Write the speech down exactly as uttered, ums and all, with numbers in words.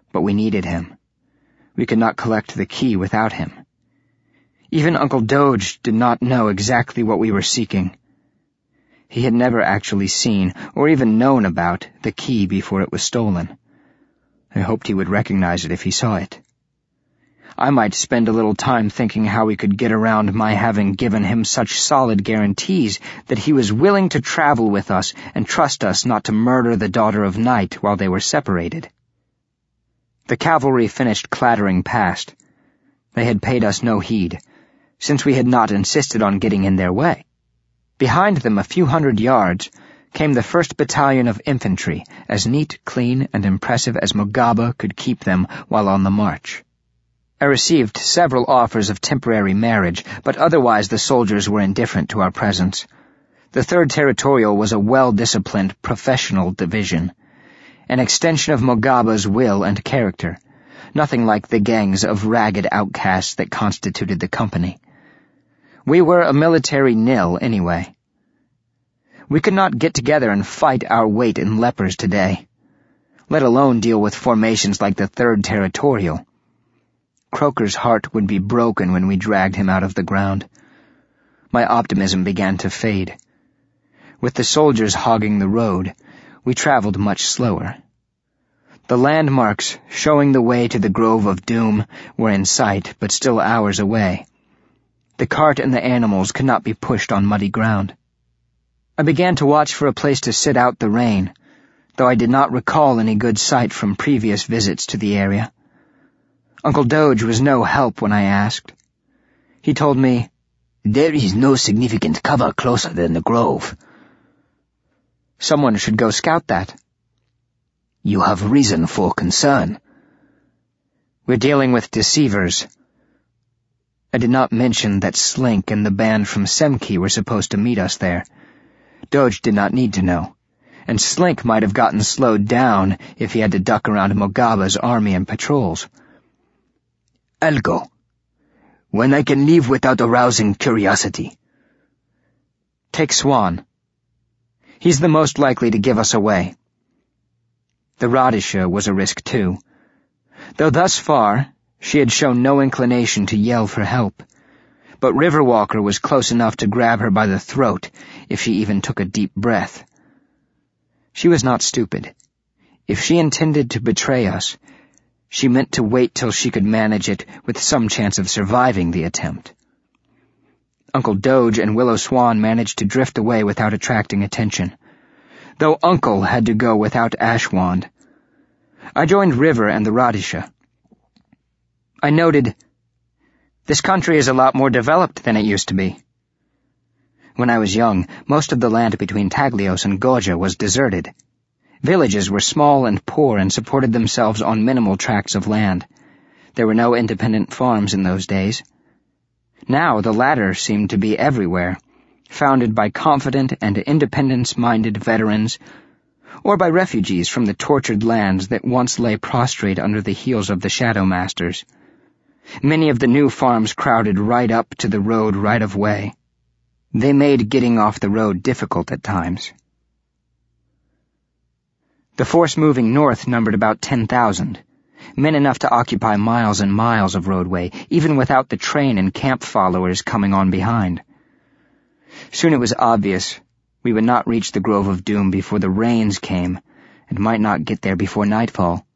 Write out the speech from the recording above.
But we needed him. We could not collect the key without him. Even Uncle Doge did not know exactly what we were seeking. He had never actually seen, or even known about, the key before it was stolen. I hoped he would recognize it if he saw it. I might spend a little time thinking how we could get around my having given him such solid guarantees that he was willing to travel with us and trust us not to murder the daughter of night while they were separated. The cavalry finished clattering past. They had paid us no heed, since we had not insisted on getting in their way. Behind them, a few hundred yards, came the first battalion of infantry, as neat, clean, and impressive as Mugaba could keep them while on the march. I received several offers of temporary marriage, but otherwise the soldiers were indifferent to our presence. The Third Territorial was a well-disciplined, professional division, an extension of Mugaba's will and character, nothing like the gangs of ragged outcasts that constituted the company. We were a military nil, anyway. We could not get together and fight our weight in lepers today, let alone deal with formations like the Third Territorial. Croker's heart would be broken when we dragged him out of the ground. My optimism began to fade. With the soldiers hogging the road, we traveled much slower. The landmarks showing the way to the Grove of Doom were in sight, but still hours away. The cart and the animals could not be pushed on muddy ground. I began to watch for a place to sit out the rain, though I did not recall any good sight from previous visits to the area. Uncle Doge was no help when I asked. He told me, "There is no significant cover closer than the grove." Someone should go scout that. You have reason for concern. We're dealing with deceivers. I did not mention that Slink and the band from Semki were supposed to meet us there. Doge did not need to know, and Slink might have gotten slowed down if he had to duck around Mugaba's army and patrols. I'll go, when I can leave without arousing curiosity. Take Swan. He's the most likely to give us away. The Radisha was a risk too, though thus far she had shown no inclination to yell for help. But Riverwalker was close enough to grab her by the throat if she even took a deep breath. She was not stupid. If she intended to betray us, she meant to wait till she could manage it with some chance of surviving the attempt. Uncle Doge and Willow Swan managed to drift away without attracting attention, though Uncle had to go without Ashwand. I joined River and the Radisha. I noted, this country is a lot more developed than it used to be. When I was young, most of the land between Taglios and Goja was deserted. Villages were small and poor and supported themselves on minimal tracts of land. There were no independent farms in those days. Now the latter seemed to be everywhere, founded by confident and independence-minded veterans, or by refugees from the tortured lands that once lay prostrate under the heels of the Shadow Masters. Many of the new farms crowded right up to the road right-of-way. They made getting off the road difficult at times. The force moving north numbered about ten thousand, men enough to occupy miles and miles of roadway, even without the train and camp followers coming on behind. Soon it was obvious we would not reach the Grove of Doom before the rains came, and might not get there before nightfall.